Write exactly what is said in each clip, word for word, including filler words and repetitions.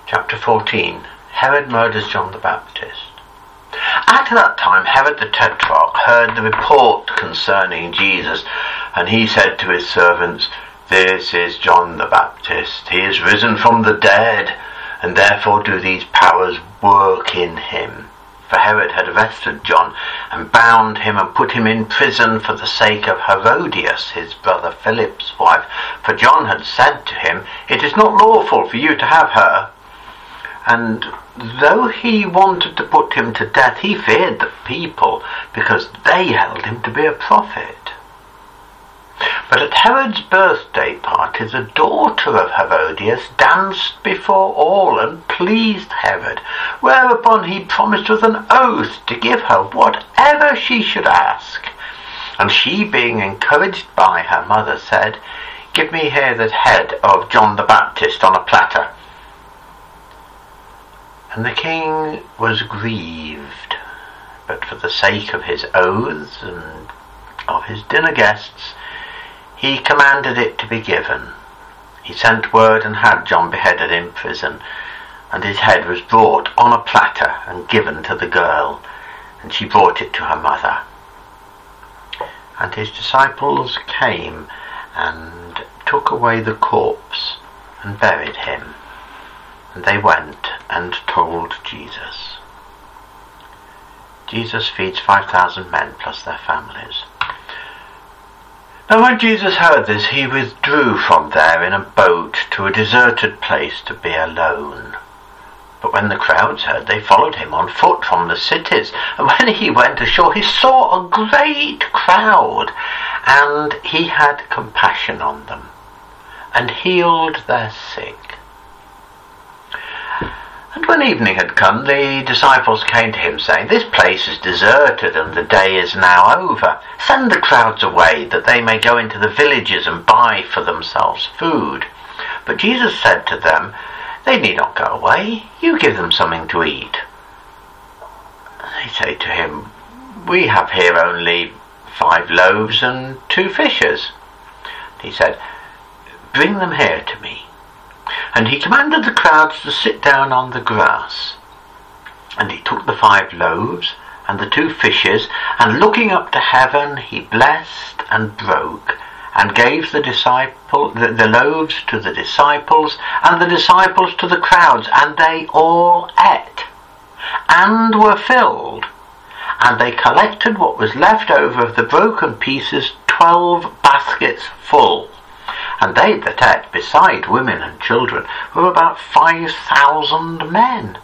Chapter fourteen. Herod murders John the Baptist. At that time Herod the Tetrarch heard the report concerning Jesus, and he said to his servants, "This is John the Baptist. He is risen from the dead, and therefore do these powers work in him." For Herod had arrested John and bound him and put him in prison for the sake of Herodias, his brother Philip's wife. For John had said to him, "It is not lawful for you to have her." And though he wanted to put him to death, he feared the people, because they held him to be a prophet. But at Herod's birthday party, the daughter of Herodias danced before all and pleased Herod, whereupon he promised with an oath to give her whatever she should ask. And she, being encouraged by her mother, said, "Give me here the head of John the Baptist on a platter." And the king was grieved, but for the sake of his oaths and of his dinner guests, he commanded it to be given. He sent word and had John beheaded in prison, and his head was brought on a platter and given to the girl, and she brought it to her mother. And his disciples came and took away the corpse and buried him. And they went and told Jesus. Jesus feeds five thousand men plus their families. Now when Jesus heard this, he withdrew from there in a boat to a deserted place to be alone. But when the crowds heard, they followed him on foot from the cities. And when he went ashore, he saw a great crowd, and he had compassion on them, and healed their sick. And when evening had come, the disciples came to him, saying, "This place is deserted, and the day is now over. Send the crowds away, that they may go into the villages and buy for themselves food." But Jesus said to them, "They need not go away. You give them something to eat." They say to him, "We have here only five loaves and two fishes." He said, "Bring them here to me." And he commanded the crowds to sit down on the grass. And he took the five loaves and the two fishes, and looking up to heaven, he blessed and broke, and gave the disciple the, the loaves to the disciples, and the disciples to the crowds, and they all ate, and were filled. And they collected what was left over of the broken pieces, twelve baskets full. And they that ate, beside women and children, were about five thousand men.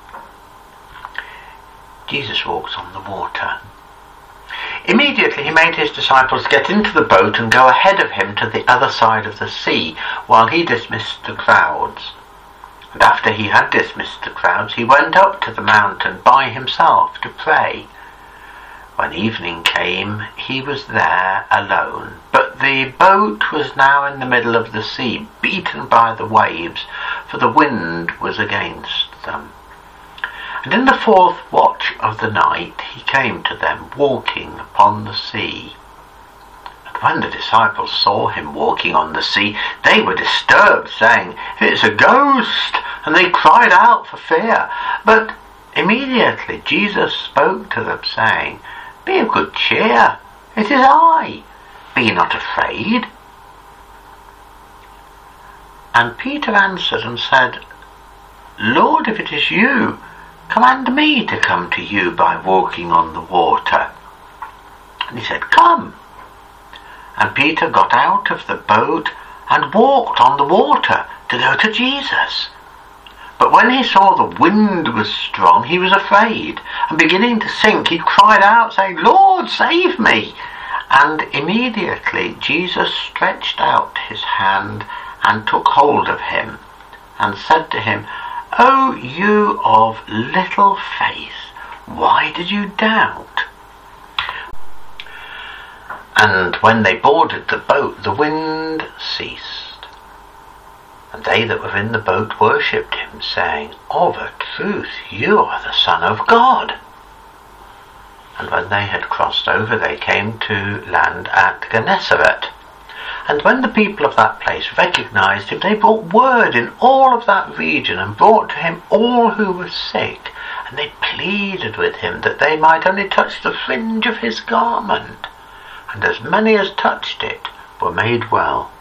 Jesus walks on the water. Immediately he made his disciples get into the boat and go ahead of him to the other side of the sea, while he dismissed the crowds. And after he had dismissed the crowds, he went up to the mountain by himself to pray. When evening came, he was there alone, but the boat was now in the middle of the sea, beaten by the waves, for the wind was against them. And in the fourth watch of the night he came to them, walking upon the sea. And when the disciples saw him walking on the sea, they were disturbed, saying, "It's a ghost!" And they cried out for fear. But immediately Jesus spoke to them, saying, "Be of good cheer, it is I, be not afraid." And Peter answered and said, "Lord, if it is you, command me to come to you by walking on the water." And he said, "Come." And Peter got out of the boat and walked on the water to go to Jesus. But when he saw the wind was strong, he was afraid, and beginning to sink, he cried out, saying, "Lord, save me!" And immediately Jesus stretched out his hand and took hold of him, and said to him, "O you of little faith, why did you doubt?" And when they boarded the boat, the wind ceased. And they that were in the boat worshipped him, saying, "Of a truth, you are the Son of God." And when they had crossed over, they came to land at Gennesaret. And when the people of that place recognized him, they brought word in all of that region and brought to him all who were sick, and they pleaded with him that they might only touch the fringe of his garment. And as many as touched it were made well.